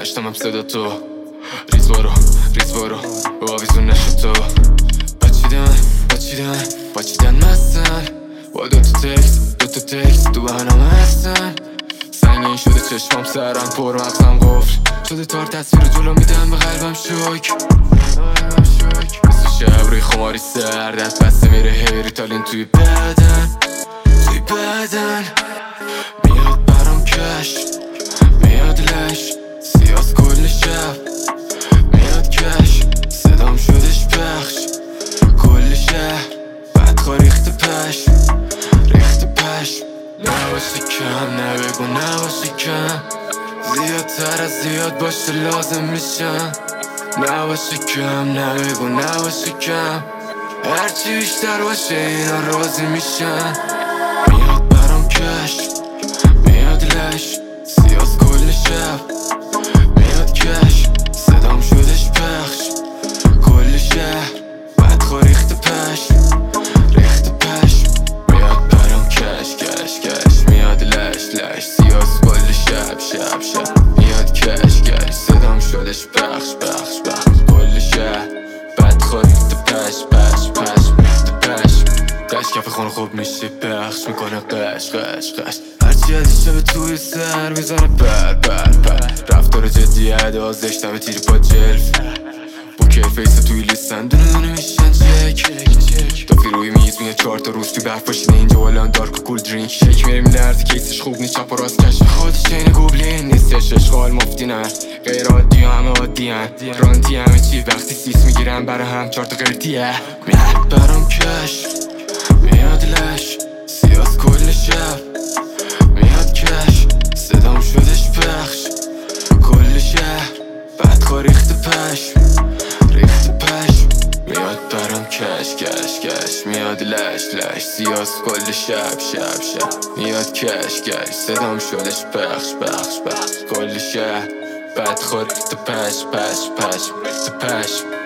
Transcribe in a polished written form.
نشتمم صدا تو ریز برو آویزون نشد تو بچیدن مستن با دوتا تکست تو برنامه هستن سنگین شده چشمام سرم پر مغزم قفل شده تار تصویر جلو میدم به قلبم شوک مثل شب روی خماری سرد از بسته میره هیریتالین توی بدن میاد برام کش میاد لش سیاس کل شب میاد کش صدام شدش پخش کل شهر بدخواه ریخت پشم نباشه کم نبگو نباشه کم زیادتر از زیاد باشه لازم میشم نباشه کم نبگو نباشه کم هرچی بیشتر باشه اینا راضی میشن میاد برام کش میاد لش سیاس کل شب میاد کش صدام شدش پخش کل شهر بدخواه ریخت پشم میاد برام کش میاد لش سیاس کل شب میاد کش صدام شدش پخش کل شهر بدخواه ریخت پشم دشت کف خون خوب میشه پخش میکنه قش هرچی از شب توی سر میزنه پر رفتار جدی ادا زشتم تیری پا جلف بوکر فیس توی لیستن دونه میشن چک دافی روی میز میاد 4 تا روز توی برف باشینه اینجا والان دارک و کول درینک شک میریم لرزی کیسش خوب نیست چپ و راست کش خودش چین گوبلین نیستش اشغال مفتی نه غیر عادی و همه عادی هن رانتی همه چی وقتی سیس میگیرن برای هم 4 تا قرتیه میاد برام کش میاد لش سیاس کل شب میاد کش صدام شدش پخش کل شهر بدخواه ریخت پشم میاد برام کش میاد لش سیاس کل شب میاد کش صدام شدش پخش کل شهر بدخواه ریخت پشم